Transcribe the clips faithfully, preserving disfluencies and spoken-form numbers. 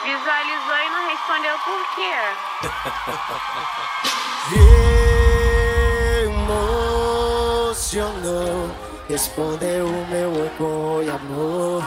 Visualizou e não respondeu por quê? Emocionou, respondeu o meu oi com oi, amor.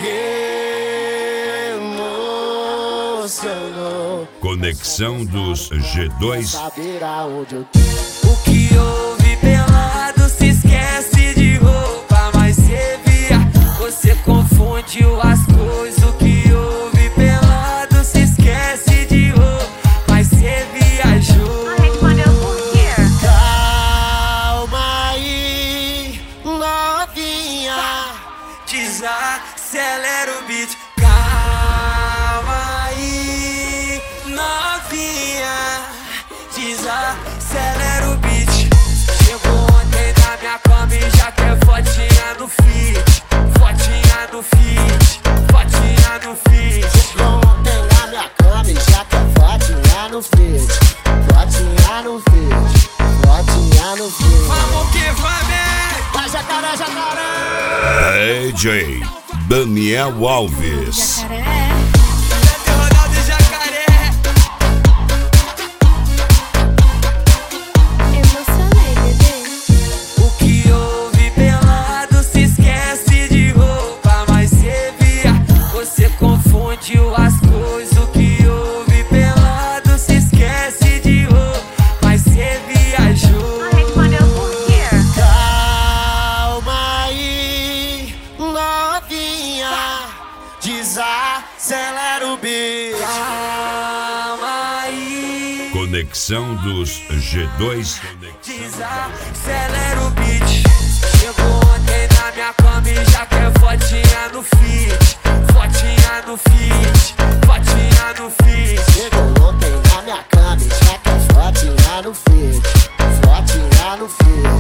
Emocionou. Conexão dos G dois. Saber aonde eu O que houve pelado se esquece de roupa, mas cê via, você confundiu as coisas. O que houve pelado se esquece de roupa, mas cê viajou. Não respondeu por quê? Calma aí, novinha, Desacelera o beat. Calma aí, novinha, desacelera o beat. Chegou ontem na minha cama e já quer fotinha no feed, fotinha no feed, fotinha no feed. ontem na minha cama e já quer fotinha no feed, fotinha no feed, fotinha no feed. Vamos que vamos! Vai jacaré, jacaré. D J Daniel Alves. Jacaré. Ronaldo e Jacaré. Emocionei, bebê. O que houve pelado se esquece de roupa, mas cê via, você confundiu as coisas. O que houve pelado se esquece de roupa, mas cê viajou. Não respondeu por quê? Calma aí, novinha, desacelera o beat. Calma aí, Conexão dos G dois. desacelera o beat. Chegou ontem na minha cama e já quer fotinha no feed, fotinha no feed, fotinha no feed. Chegou ontem na minha cama e já quer fotinha no feed, fotinha no feed,